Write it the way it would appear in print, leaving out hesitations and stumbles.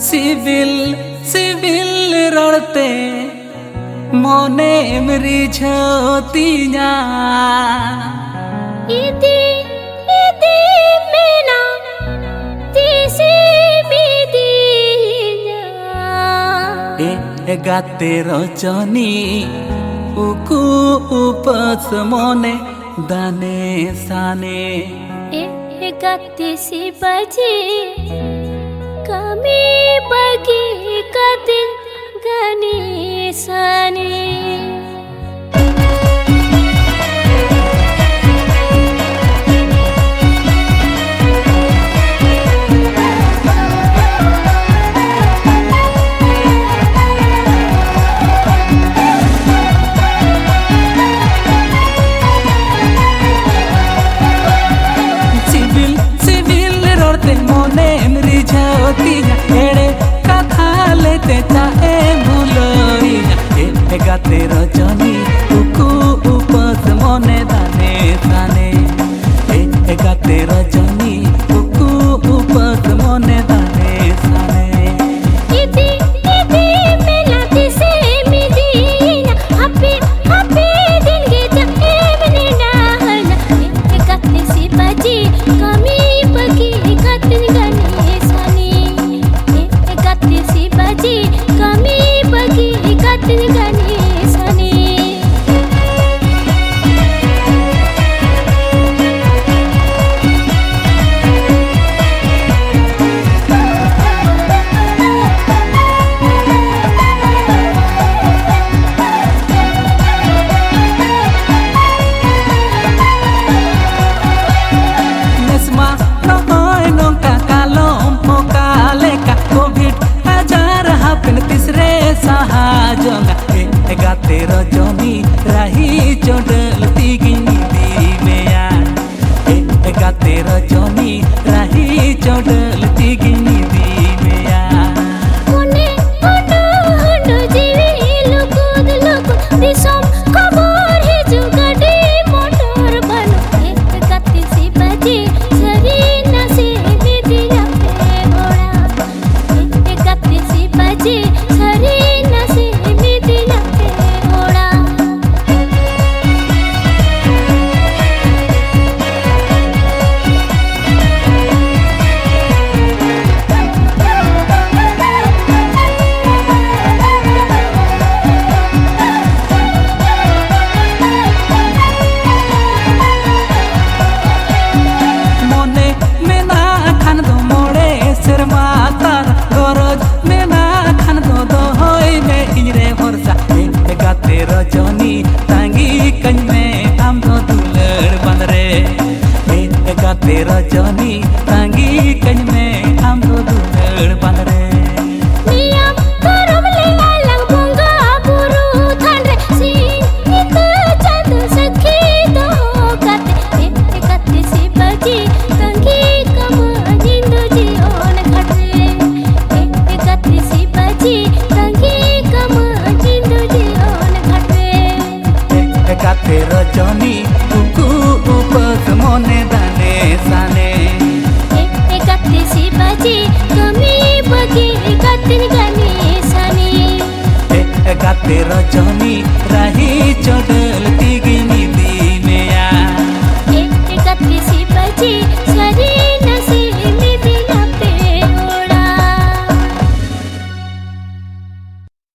civil civil रड़ते मोने मरी झोतिया इदी इदी मेना तीसी बिदिया ए गाते रचनी उकु उपस मोने दाने साने ए गाते सी बजी कमी बगी कदिन गनी सनी एड़े कथा लेते चाहे भूलोइया गाते रचनी उकु उपस मोने दाने साने गाते रचनी उकु उपस मोने दाने साने इदी इदी मेलाती से मिदीना हपे हपे दिन के जाए मने डाहना गाते सी बजी कमी बगी कतन गनी कमी बगी कतन गनी सनी nesma noy nongka kalom pokale ka covid पिन तीसरे सहाजंगा गाते रजनी राही चोडलती गिनी दिमेया गाते रजनी राही चोडलती गिनी दिमेया कोने कोने हंडो जीवी लुकुद लुकुद दिसम खबर है जो गाड़ी मोटर बनो गाते सी बजी सरी नसे बिदिया पे घोड़ा गाते सी बजी सरी नसे बिदिया पे घोड़ा मोने मेना खान दो मोड़े शर्मा तार गरज मेना खान दो होई में इरे भरसा गाते रजनी तांगी कñ में आम दो दुलड़ बंदरे गाते रजनी तांगी कñ में आम दो दुलड़ बंदरे नियम करम ले आलंग बुंगा बुरु थांडे सिंह इत चंद सखी दो गाते गाते सी बजी तंगी कम जिंदो जीवन घटे गाते सी बजी तंगी कम जिंदो जीवन घटे गाते रजनी उकु उपस मोने दाने साने गाते सी बजी कमी बगी कतन गनी सनी गाते रजनी